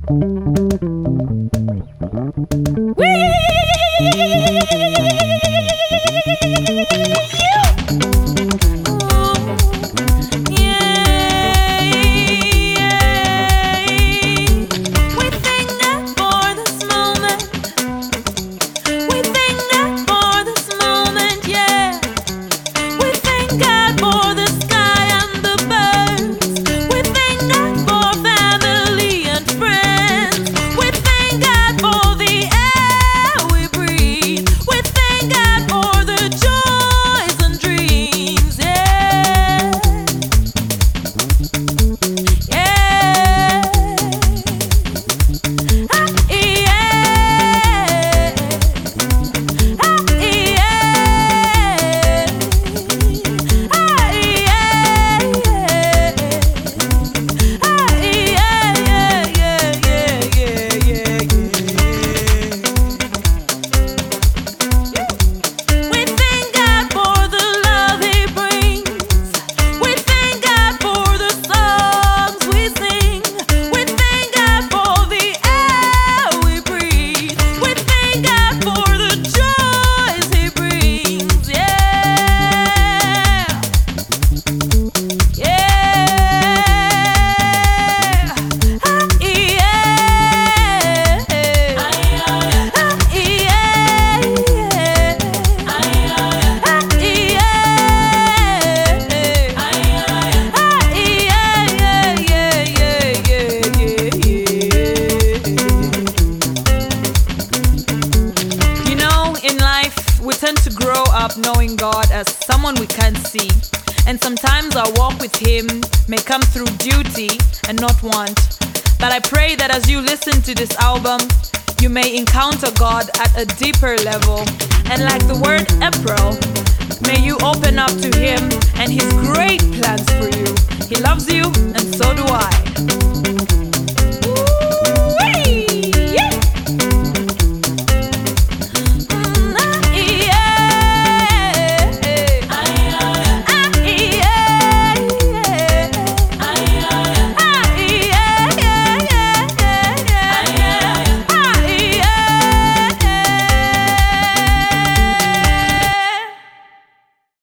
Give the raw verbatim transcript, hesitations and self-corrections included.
Knowing God as someone we can't see, and sometimes our walk with Him may come through duty and not want. But I pray that as you listen to this album, you may encounter God at a deeper level, and like the word April, may you open up to Him and His great plans for you. He loves you, and so do I.